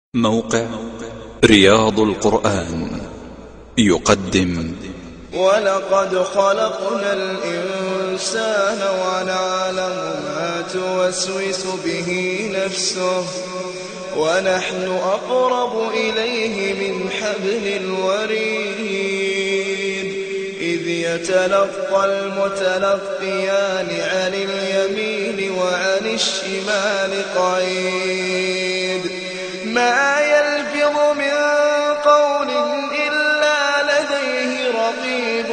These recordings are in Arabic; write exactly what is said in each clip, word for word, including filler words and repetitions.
موقع رياض القرآن يقدم ولقد خلقنا الإنسان ونعلم ما توسوس به نفسه ونحن أقرب إليه من حبل الوريد إذ يتلقى المتلقيان عن اليمين وعن الشمال قعيد ما يلفظ من قول إلا لديه رقيب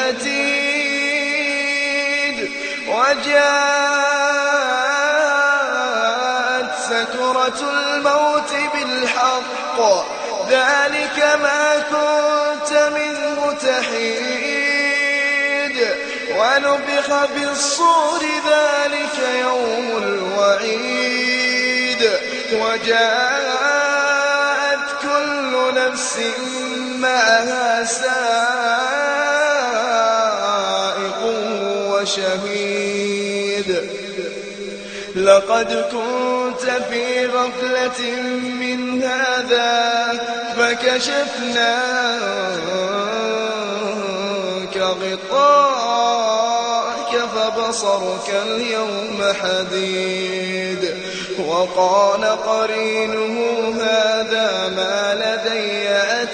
عتيد وجاءت سكرة الموت بالحق ذلك ما كنت منه تحيد ونفخ في الصور ذلك يوم الوعيد وجاءت كل نفس معها سائق وشهيد لقد كنت في غفلة من هذا فكشفنا عنك غطاءك فبصرك اليوم حديد وقال قرينه هذا ما لدي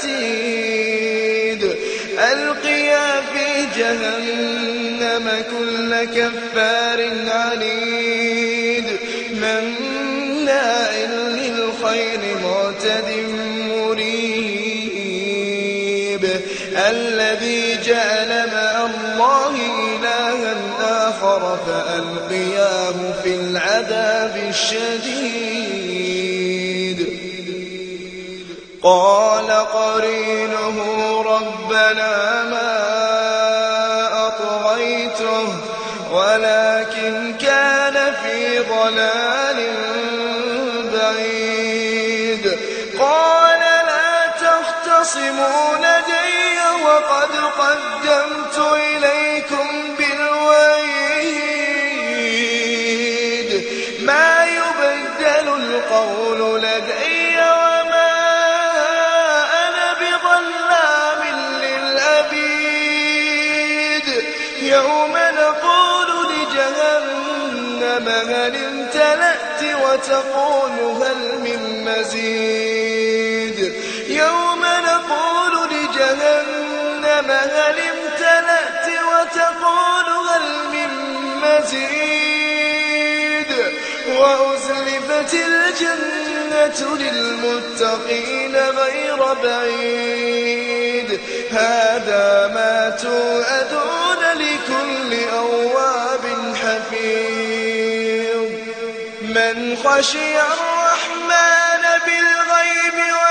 عتيد ألقيا في جهنم كل كفار عنيد مناع للخير معتد مريب الذي جعل مع الله إلها آخر فألقياه في العذاب الشديد قال قرينه ربنا ما أطغيته ولكن كان في ضلال بعيد قال لا تختصموا لدي وقد قدمت إليكم بالوعيد ما يبدل القول لدي وما أنا بظلام للعبيد يوم نقول لجهنم هل امتلأت وتقول هل من مزيد يوم نقول لجهنم هل امتلأت وتقول هل من مزيد وأزلفت الجنة للمتقين غير بعيد هذا ما توعدون لكل أواب حفيظ من خشي الرحمن بالغيب